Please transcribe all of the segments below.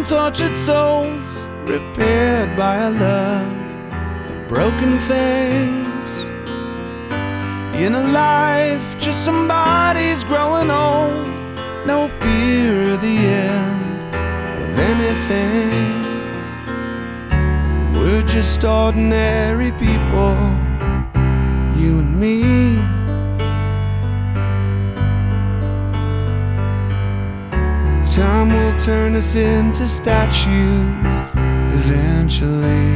tortured souls, repaired by a love of broken things. In a life, just some bodies growing old, no fear of the end of anything. We're just ordinary people, you and me. Time will turn us into statues eventually.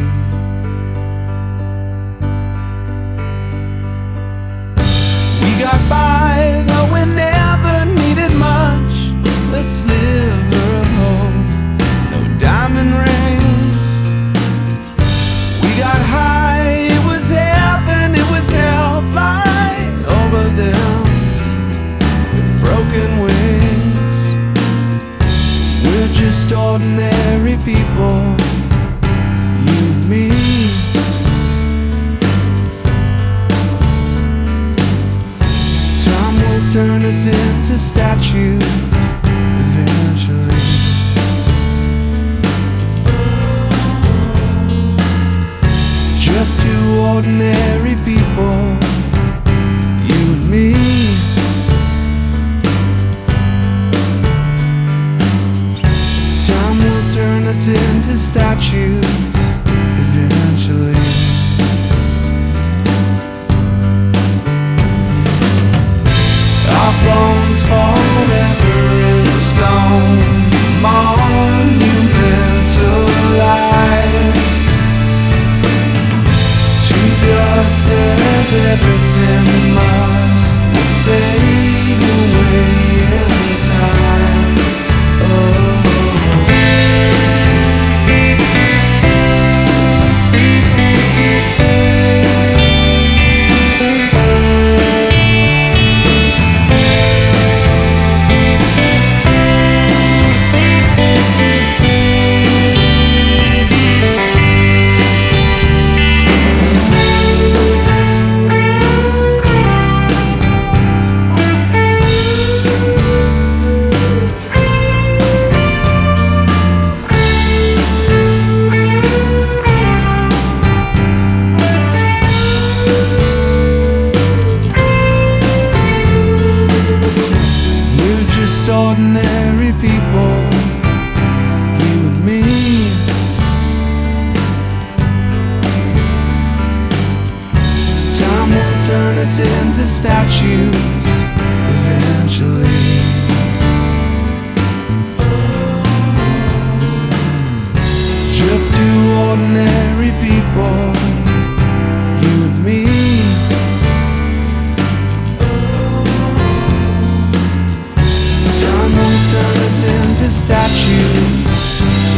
We got by, though we never needed much. A sliver of hope, no diamond rings. We got high, it was heaven, it was hell. Fly over them with broken wings. We're just ordinary people, you and me. Time will turn us into statues eventually. Just two ordinary people, you and me. Time will turn us into statues eventually. Our bones forever in stone, monumental life. To dust as everything must fade away in time. Oh. Ordinary people, you and me. Time will turn us into statues eventually. Just two ordinary people, you and me. Turn us into statues